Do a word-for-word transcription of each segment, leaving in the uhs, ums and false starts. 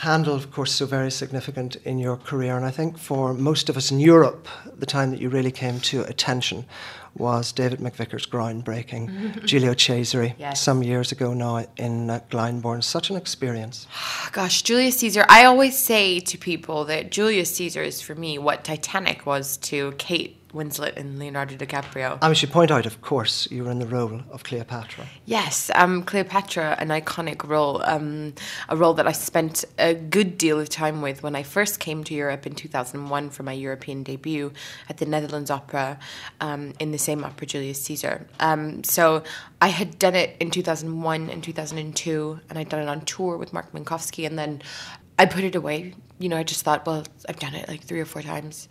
Handel, of course, so very significant in your career, and I think for most of us in Europe, the time that you really came to attention was David McVicker's groundbreaking Giulio Cesare, yes. some years ago now in uh, Glyndebourne. Such an experience. Gosh, Julius Caesar, I always say to people that Julius Caesar is for me what Titanic was to Kate Winslet and Leonardo DiCaprio. I should point out, of course, you were in the role of Cleopatra. Yes, um, Cleopatra, an iconic role, um, a role that I spent a good deal of time with when I first came to Europe in two thousand one for my European debut at the Netherlands Opera, um, in the same opera, Julius Caesar. Um, so I had done it in two thousand one and two thousand two, and I'd done it on tour with Mark Minkowski, and then I put it away. You know, I just thought, well, I've done it like three or four times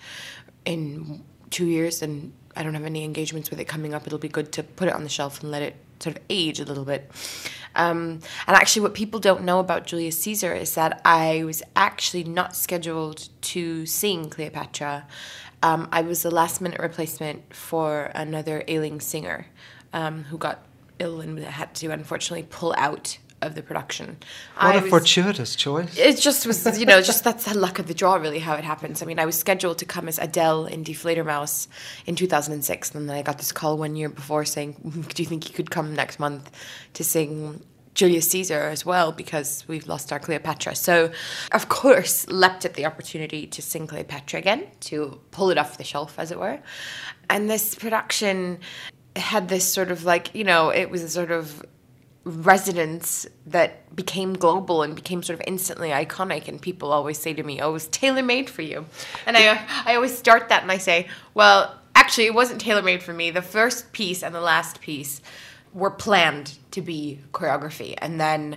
in two years and I don't have any engagements with it coming up. It'll be good to put it on the shelf and let it sort of age a little bit. Um, and actually what people don't know about Julius Caesar is that I was actually not scheduled to sing Cleopatra. Um, I was a last minute replacement for another ailing singer um, who got ill and had to unfortunately pull out of the production. What I a was, fortuitous choice. It just was, you know, just that's the luck of the draw, really, how it happens. I mean, I was scheduled to come as Adele in Die Fledermaus in two thousand six, and then I got this call one year before saying, do you think you could come next month to sing Julius Caesar as well, because we've lost our Cleopatra. So, of course, leapt at the opportunity to sing Cleopatra again, to pull it off the shelf, as it were. And this production had this sort of like, you know, it was a sort of resonance that became global and became sort of instantly iconic, and people always say to me, oh, it was tailor-made for you. And I I always start that and I say, well, actually it wasn't tailor-made for me. The first piece and the last piece were planned to be choreography, and then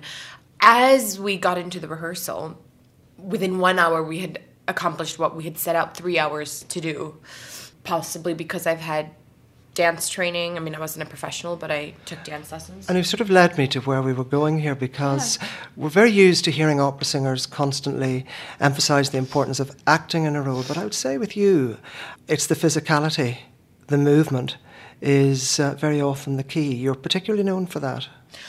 as we got into the rehearsal, within one hour we had accomplished what we had set out three hours to do, possibly because I've had dance training. I mean, I wasn't a professional, but I took dance lessons. And you've sort of led me to where we were going here, because yeah. we're very used to hearing opera singers constantly emphasise the importance of acting in a role. But I would say with you, it's the physicality, the movement is uh, very often the key. You're particularly known for that.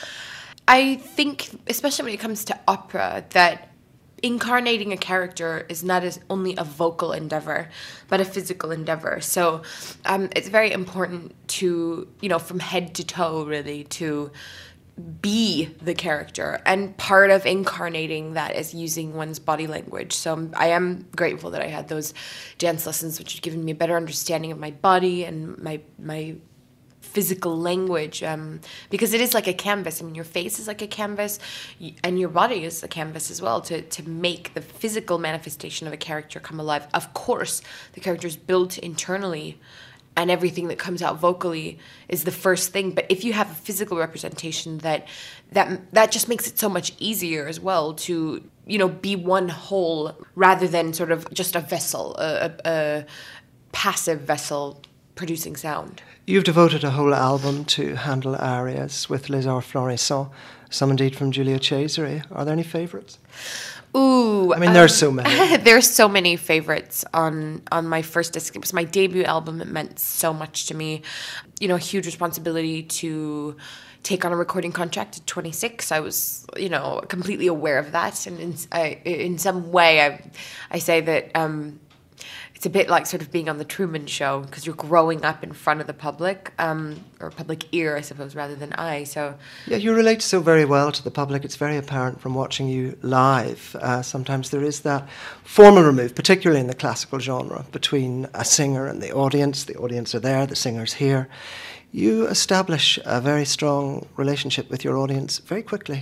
I think, especially when it comes to opera, that incarnating a character is not as only a vocal endeavor, but a physical endeavor. So um, it's very important to, you know, from head to toe, really, to be the character. And part of incarnating that is using one's body language. So I am grateful that I had those dance lessons, which have given me a better understanding of my body and my my physical language, um, because it is like a canvas. I mean, your face is like a canvas, and your body is a canvas as well, to, to make the physical manifestation of a character come alive. Of course, the character is built internally, and everything that comes out vocally is the first thing. But if you have a physical representation, that that that just makes it so much easier as well to, you know, be one whole rather than sort of just a vessel, a, a, a passive vessel producing sound. You've devoted a whole album to Handel arias with Les Arts Florissants, some indeed from Giulio Cesare. Are there any favourites? Ooh, I mean, um, there's so many. There's so many favorites on on my first disc. It was my debut album. It meant so much to me. You know, a huge responsibility to take on a recording contract at twenty-six. I was, you know, completely aware of that, and in, I, in some way, I I say that. Um, It's a bit like sort of being on the Truman Show, because you're growing up in front of the public, um, or public ear, I suppose, rather than eye. So yeah, you relate so very well to the public. It's very apparent from watching you live. Uh, sometimes there is that formal remove, particularly in the classical genre, between a singer and the audience. The audience are there, the singer's here. You establish a very strong relationship with your audience very quickly.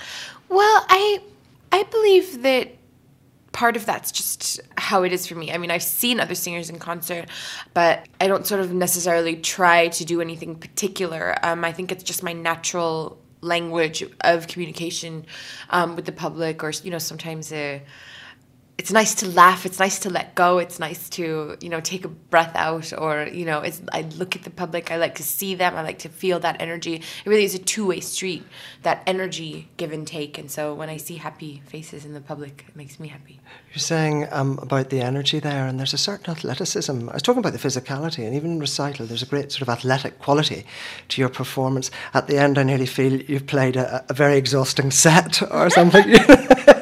Well, I I believe that part of that's just how it is for me. I mean, I've seen other singers in concert, but I don't sort of necessarily try to do anything particular. Um, I think it's just my natural language of communication um, with the public, or, you know, sometimes uh, it's nice to laugh, it's nice to let go, it's nice to, you know, take a breath out, or, you know, it's, I look at the public, I like to see them, I like to feel that energy. It really is a two-way street, that energy give and take, and so when I see happy faces in the public, it makes me happy. You're saying um, about the energy there, and there's a certain athleticism. I was talking about the physicality, and even in recital, there's a great sort of athletic quality to your performance. At the end, I nearly feel you've played a, a very exhausting set or something.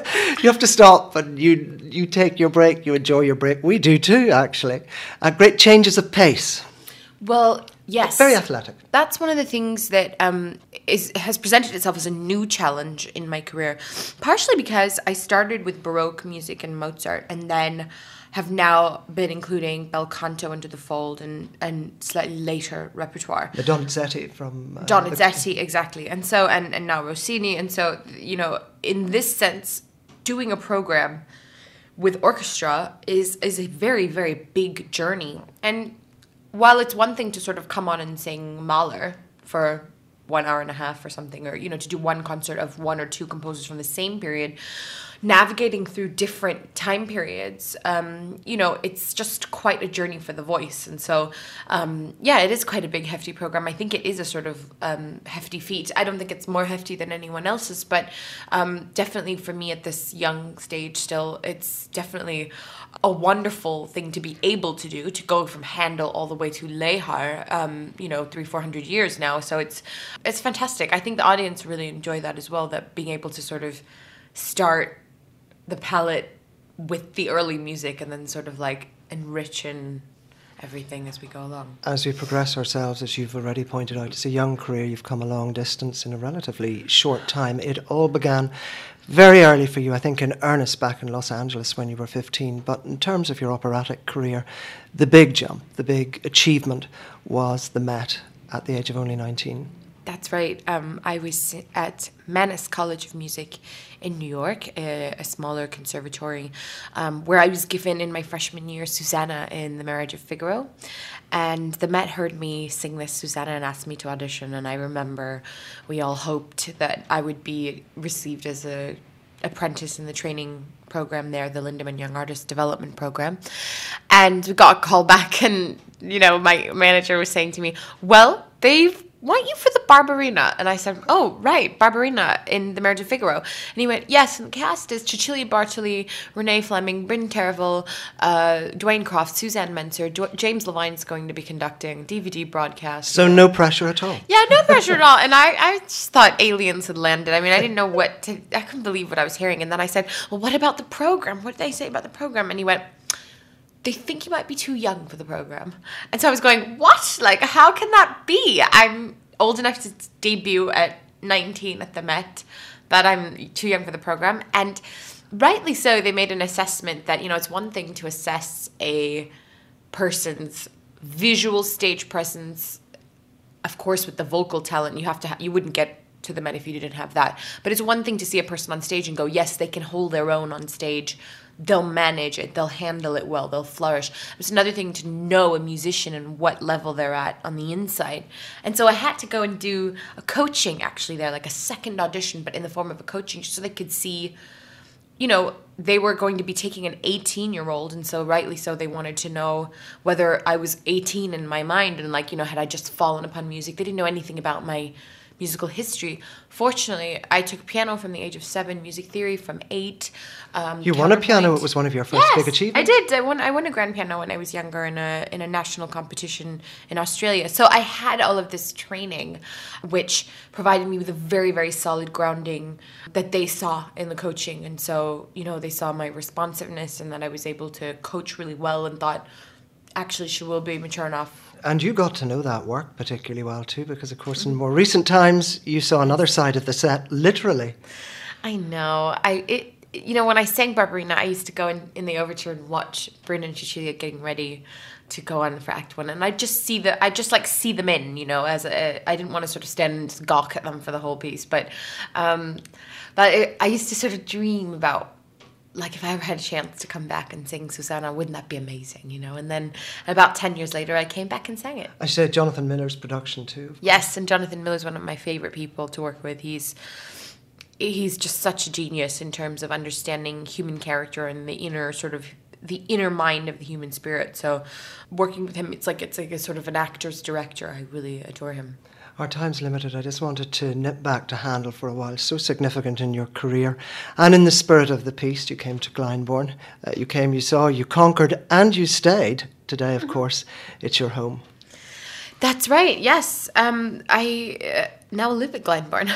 You have to stop, and you you take your break, you enjoy your break. We do too, actually. Uh, great changes of pace. Well, yes. Very athletic. That's one of the things that um, is has presented itself as a new challenge in my career, partially because I started with Baroque music and Mozart, and then have now been including bel canto into the fold and, and slightly later repertoire. The Donizetti from... Uh, Donizetti, the... exactly. And so, and, and now Rossini. And so, you know, in this sense, doing a program with orchestra is, is a very, very big journey. And while it's one thing to sort of come on and sing Mahler for one hour and a half or something, or, you know, to do one concert of one or two composers from the same period, navigating through different time periods, um, you know, it's just quite a journey for the voice. And so, um, yeah, it is quite a big, hefty program. I think it is a sort of um, hefty feat. I don't think it's more hefty than anyone else's, but um, definitely for me at this young stage still, it's definitely a wonderful thing to be able to do, to go from Handel all the way to Lehar, um, you know, three, four hundred years now. So it's it's fantastic. I think the audience really enjoy that as well, that being able to sort of start the palette with the early music and then sort of like enrichen everything as we go along. As we progress ourselves, as you've already pointed out, it's a young career. You've come a long distance in a relatively short time. It all began very early for you, I think, in earnest back in Los Angeles when you were fifteen. But in terms of your operatic career, the big jump, the big achievement was the Met at the age of only nineteen. That's right. Um, I was at Mannes College of Music in New York, a, a smaller conservatory, um, where I was given in my freshman year Susanna in The Marriage of Figaro. And the Met heard me sing this Susanna and asked me to audition. And I remember we all hoped that I would be received as a apprentice in the training program there, the Lindemann Young Artist Development Program. And we got a call back, and, you know, my manager was saying to me, well, they've want you for the Barbarina. And I said, oh, right, Barbarina in The Marriage of Figaro. And he went, yes, and the cast is Cecilia Bartoli, Renee Fleming, Bryn Tervel, uh, Dwayne Croft, Suzanne Menser, D- James Levine's going to be conducting D V D broadcast. So no pressure at all? Yeah, no pressure at all. And I, I just thought aliens had landed. I mean, I didn't know what to, I couldn't believe what I was hearing. And then I said, well, what about the program? What did they say about the program? And he went, they think you might be too young for the program. And so I was going, what? Like, how can that be? I'm old enough to debut at nineteen at the Met, but I'm too young for the program. And rightly so, they made an assessment that, you know, it's one thing to assess a person's visual stage presence. Of course, with the vocal talent, you have to, ha- you wouldn't get to the Met if you didn't have that. But it's one thing to see a person on stage and go, yes, they can hold their own on stage. They'll manage it. They'll handle it well. They'll flourish. It's another thing to know a musician and what level they're at on the inside. And so I had to go and do a coaching actually there, like a second audition, but in the form of a coaching, so they could see, you know, they were going to be taking an eighteen-year-old, and so rightly so, they wanted to know whether I was eighteen in my mind, and like, you know, had I just fallen upon music. They didn't know anything about my musical history. Fortunately, I took piano from the age of seven, music theory from eight. Um, you won a piano. It was one of your first yes, big achievements. I did. I won. I won a grand piano when I was younger in a in a national competition in Australia. So I had all of this training, which provided me with a very very solid grounding that they saw in the coaching. And so, you know, they saw my responsiveness and that I was able to coach really well, and thought, actually, she will be mature enough. And you got to know that work particularly well too, because of course in more recent times you saw another side of the set, literally. I know. I it you know, when I sang Barbarina, I used to go in, in the overture and watch Bryn and Cecilia getting ready to go on for Act One, and I just see the I just like see them in, you know, as a, I didn't want to sort of stand and just gawk at them for the whole piece, but um, but it, I used to sort of dream about, like, if I ever had a chance to come back and sing Susanna, wouldn't that be amazing, you know? And then about ten years later, I came back and sang it. I said Jonathan Miller's production too. Yes, and Jonathan Miller's one of my favorite people to work with. He's he's just such a genius in terms of understanding human character and the inner sort of the inner mind of the human spirit. So working with him, it's like it's like a sort of an actor's director. I really adore him. Our time's limited. I just wanted to nip back to Handel for a while. So significant in your career. And in the spirit of the piece, you came to Glyndebourne. Uh, you came, you saw, you conquered, and you stayed. Today, of course, it's your home. That's right, yes. Um, I uh, now live at Glenbourne.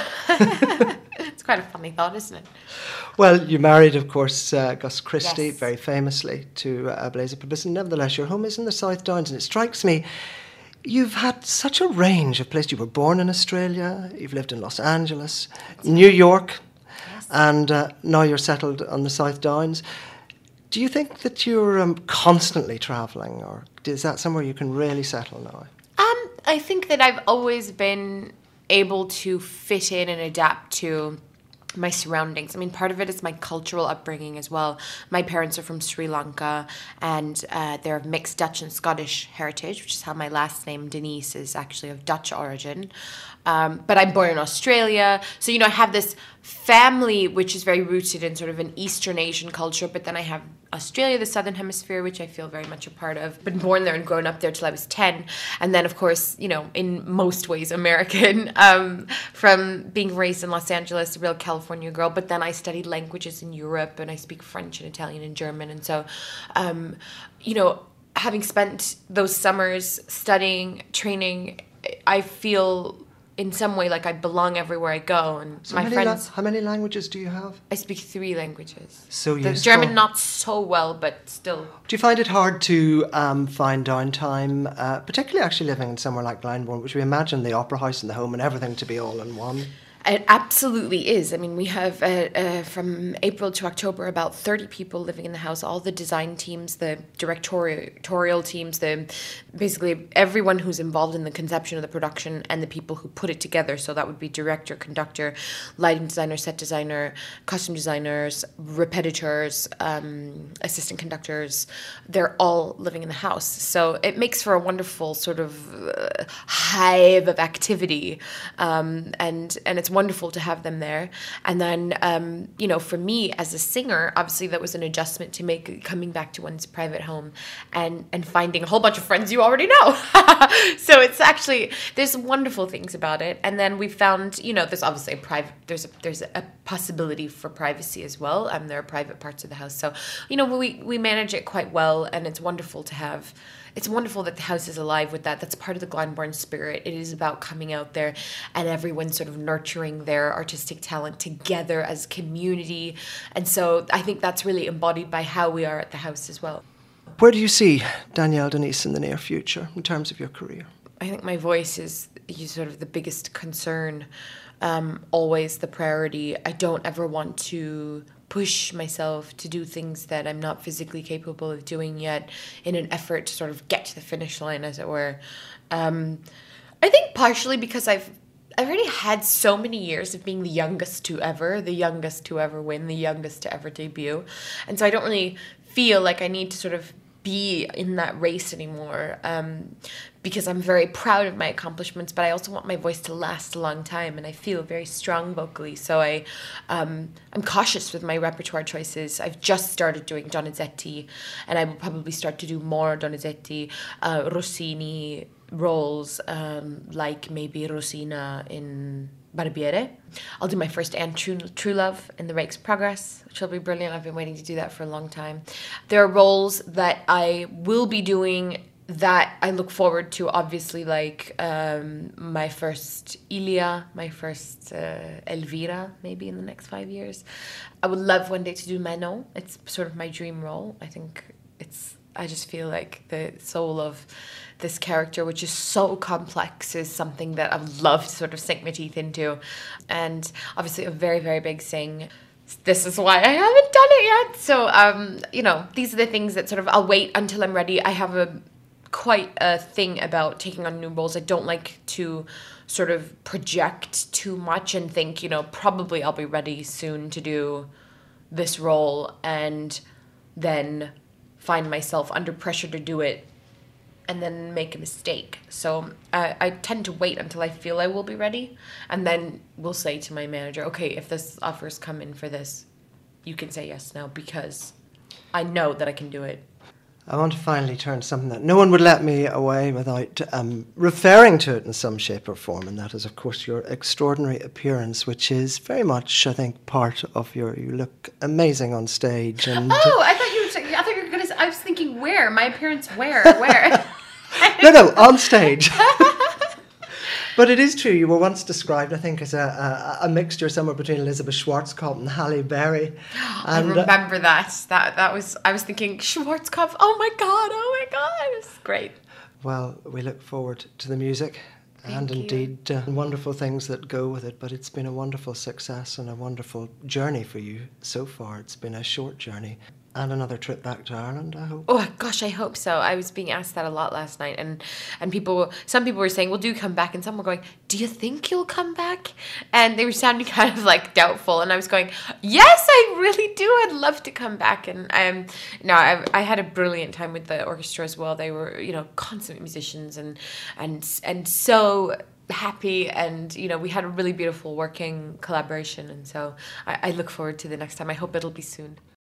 It's quite a funny thought, isn't it? Well, you married, of course, uh, Gus Christie, Yes. very famously, to uh, Blaise Publicity. Nevertheless, your home is in the South Downs, and it strikes me you've had such a range of places. You were born in Australia, you've lived in Los Angeles, New York, Yes. and uh, now you're settled on the South Downs. Do you think that you're um, constantly travelling, or is that somewhere you can really settle now? Um, I think that I've always been able to fit in and adapt to my surroundings. I mean, part of it is my cultural upbringing as well. My parents are from Sri Lanka, and uh, they're of mixed Dutch and Scottish heritage, which is how my last name, Denise, is actually of Dutch origin. Um, but I'm born in Australia. So, you know, I have this family which is very rooted in sort of an Eastern Asian culture, but then I have Australia, the Southern Hemisphere, which I feel very much a part of. Been born there and grown up there till I was ten. And then, of course, you know, in most ways American, um, from being raised in Los Angeles, a real California girl. But then I studied languages in Europe, and I speak French and Italian and German. And so, um, you know, having spent those summers studying, training, I feel in some way like I belong everywhere I go, and So my how many friends. la- how many languages do you have? I speak three languages. So The useful. German not so well, but still. Do you find it hard to um, find downtime, uh, particularly actually living in somewhere like Glenbourne, which we imagine the opera house and the home and everything to be all in one? It absolutely is. I mean, we have uh, uh, from April to October about thirty people living in the house. All the design teams, the directorial teams, the basically everyone who's involved in the conception of the production and the people who put it together. So that would be director, conductor, lighting designer, set designer, costume designers, repetitors, um, assistant conductors. They're all living in the house. So it makes for a wonderful sort of uh, hive of activity, um, and and it's wonderful to have them there. And then, um, you know, for me as a singer, obviously that was an adjustment to make coming back to one's private home and, and finding a whole bunch of friends you already know. So it's actually, there's wonderful things about it. And then we found, you know, there's obviously a private, there's a, there's a possibility for privacy as well. Um, there are private parts of the house. So, you know, we, we manage it quite well, and it's wonderful to have. It's wonderful that the house is alive with that. That's part of the Glenbourne spirit. It is about coming out there and everyone sort of nurturing their artistic talent together as community. And so I think that's really embodied by how we are at the house as well. Where do you see Danielle Denise in the near future in terms of your career? I think my voice is, is sort of the biggest concern, um, always the priority. I don't ever want to push myself to do things that I'm not physically capable of doing yet in an effort to sort of get to the finish line, as it were. Um, I think partially because I've I've already had so many years of being the youngest to ever, the youngest to ever win, the youngest to ever debut. And so I don't really feel like I need to sort of be in that race anymore, um, because I'm very proud of my accomplishments, but I also want my voice to last a long time, and I feel very strong vocally, so I, um, I'm cautious with my repertoire choices. I've just started doing Donizetti, and I will probably start to do more Donizetti, uh, Rossini roles, um, like maybe Rosina in Barbiere. I'll do my first Anne True, True Love in The Rake's Progress, which will be brilliant. I've been waiting to do that for a long time. There are roles that I will be doing that I look forward to, obviously, like um, my first Ilia, my first uh, Elvira, maybe in the next five years. I would love one day to do Manon. It's sort of my dream role. I think it's, I just feel like the soul of this character, which is so complex, is something that I would love to sort of sink my teeth into. And obviously a very, very big sing. This is why I haven't done it yet. So, um, you know, these are the things that sort of I'll wait until I'm ready. I have a quite a thing about taking on new roles. I don't like to sort of project too much and think, you know, probably I'll be ready soon to do this role, and then find myself under pressure to do it and then make a mistake. So uh, I tend to wait until I feel I will be ready, and then we'll say to my manager, okay, if this offers come in for this, you can say yes now, because I know that I can do it. I want to finally turn to something that no one would let me away without um, referring to it in some shape or form, and that is, of course, your extraordinary appearance, which is very much, I think, part of your... You look amazing on stage. And oh, I thought you were saying... I thought you were going to... I was thinking where? My appearance where? Where? No, no, on stage. But it is true. You were once described, I think, as a, a, a mixture somewhere between Elizabeth Schwarzkopf and Halle Berry. And, I remember uh, that. That that was. I was thinking Schwarzkopf. Oh my god! Oh my god! It's great. Well, we look forward to the music. Thank and you. indeed uh, wonderful things that go with it. But it's been a wonderful success and a wonderful journey for you so far. It's been a short journey. And another trip back to Ireland, I hope. Oh gosh, I hope so. I was being asked that a lot last night, and and people, some people were saying, "Well, do come back," and some were going, "Do you think you'll come back?" And they were sounding kind of like doubtful, and I was going, "Yes, I really do. I'd love to come back." And um, no, I, I had a brilliant time with the orchestra as well. They were, you know, consummate musicians, and and and so happy, and you know, we had a really beautiful working collaboration, and so I, I look forward to the next time. I hope it'll be soon.